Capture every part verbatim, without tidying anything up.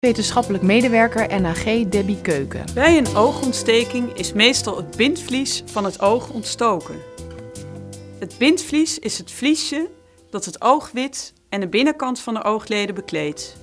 Wetenschappelijk medewerker N A G Debbie Keuken. Bij een oogontsteking is meestal het bindvlies van het oog ontstoken. Het bindvlies is het vliesje dat het oogwit en de binnenkant van de oogleden bekleedt.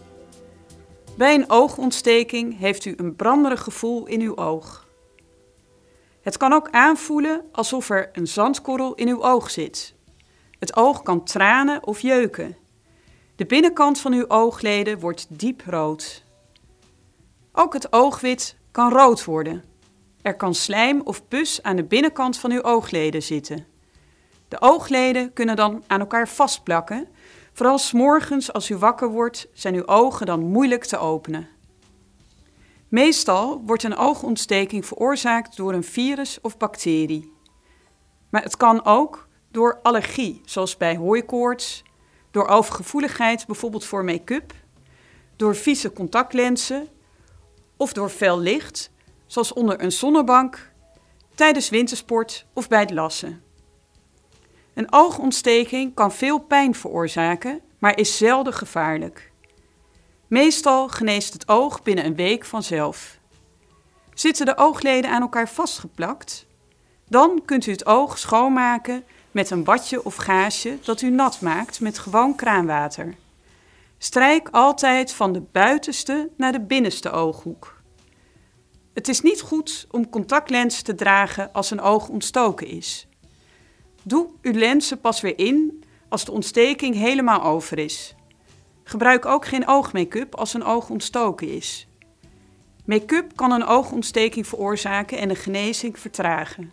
Bij een oogontsteking heeft u een branderig gevoel in uw oog. Het kan ook aanvoelen alsof er een zandkorrel in uw oog zit. Het oog kan tranen of jeuken. De binnenkant van uw oogleden wordt diep rood. Ook het oogwit kan rood worden. Er kan slijm of pus aan de binnenkant van uw oogleden zitten. De oogleden kunnen dan aan elkaar vastplakken. Vooral 's morgens als u wakker wordt, zijn uw ogen dan moeilijk te openen. Meestal wordt een oogontsteking veroorzaakt door een virus of bacterie. Maar het kan ook door allergie, zoals bij hooikoorts, door overgevoeligheid, bijvoorbeeld voor make-up, door vieze contactlenzen of door fel licht, zoals onder een zonnebank, tijdens wintersport of bij het lassen. Een oogontsteking kan veel pijn veroorzaken, maar is zelden gevaarlijk. Meestal geneest het oog binnen een week vanzelf. Zitten de oogleden aan elkaar vastgeplakt? Dan kunt u het oog schoonmaken met een badje of gaasje dat u nat maakt met gewoon kraanwater. Strijk altijd van de buitenste naar de binnenste ooghoek. Het is niet goed om contactlenzen te dragen als een oog ontstoken is. Doe uw lenzen pas weer in als de ontsteking helemaal over is. Gebruik ook geen oogmake-up als een oog ontstoken is. Make-up kan een oogontsteking veroorzaken en de genezing vertragen.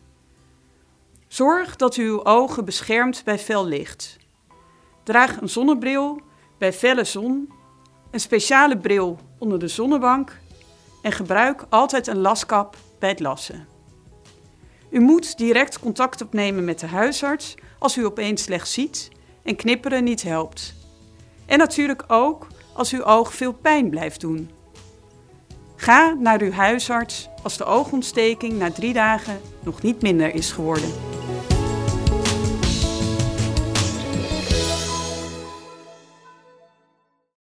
Zorg dat u uw ogen beschermt bij fel licht. Draag een zonnebril bij felle zon, een speciale bril onder de zonnebank en gebruik altijd een laskap bij het lassen. U moet direct contact opnemen met de huisarts als u opeens slecht ziet en knipperen niet helpt. En natuurlijk ook als uw oog veel pijn blijft doen. Ga naar uw huisarts als de oogontsteking na drie dagen nog niet minder is geworden.